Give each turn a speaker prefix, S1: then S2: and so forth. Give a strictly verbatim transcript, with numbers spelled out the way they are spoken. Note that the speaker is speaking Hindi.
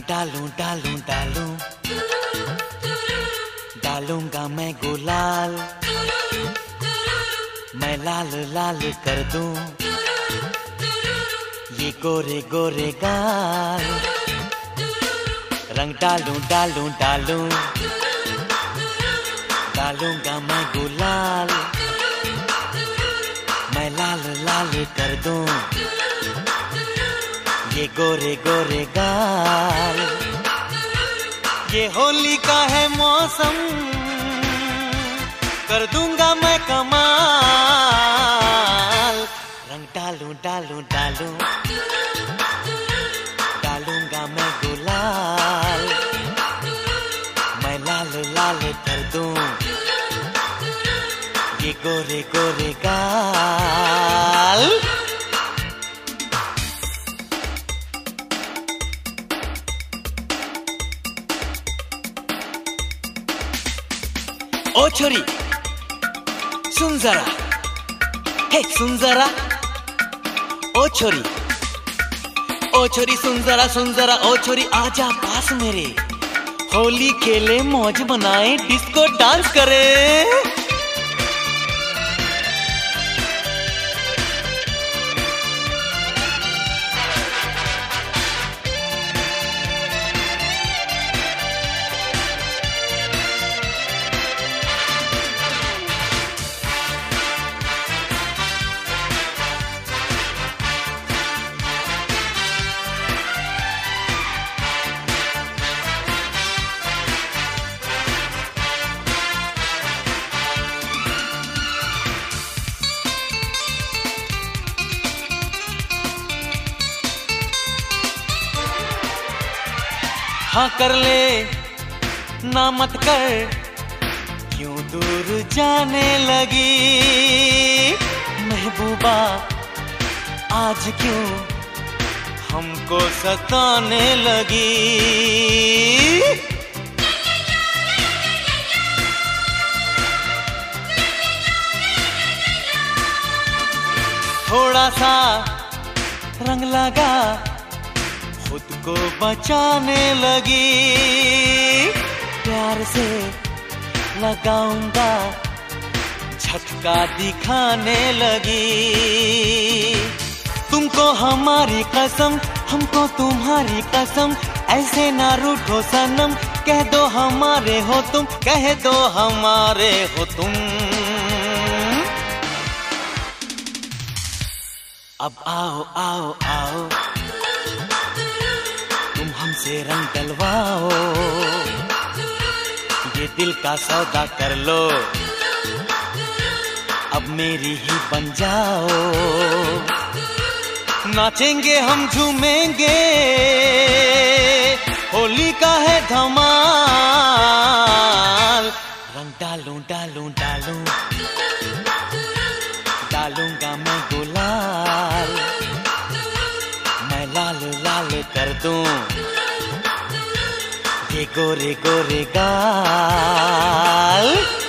S1: डालूं डालूं डालूं डालूंगा मैं गुलाल, मैं लाल लाल कर दूं ये गोरे गोरे गाल। रंग डालूं डालूं डालूं डालूंगा मैं गुलाल, मैं लाल लाल कर दूं ये गोरे गोरे गाल। ये होली का है मौसम, कर दूंगा मैं कमाल। रंग डालूं डालूं डालूं डालूंगा मैं गुलाल, मैं लाल लाल कर दूं ये गोरे गोरे गाल। ओ छोरी सुन जरा, हे सुन जरा, ओ छोरी ओ छोरी सुन जरा सुन जरा, ओ छोरी आजा पास मेरे, होली खेले मौज बनाए डिस्को डांस करे। हाँ कर ले ना मत कर, क्यों दूर जाने लगी महबूबा, आज क्यों हमको सताने लगी। थोड़ा सा रंग लगा, खुद को बचाने लगी, प्यार से लगाऊंगा झटका दिखाने लगी। तुमको हमारी कसम, हमको तुम्हारी कसम, ऐसे ना रूठो सनम, कह दो हमारे हो तुम, कह दो हमारे हो तुम। अब आओ आओ आओ हमसे रंग डलवाओ, ये दिल का सौदा कर लो, अब मेरी ही बन जाओ। नाचेंगे हम झूमेंगे, होली का है धमाल। रंग डालूं डालूं डालूं डालूंगा मैं गुलाल, मैं लाल लाल कर दूं ये गोरे गोरे गाल।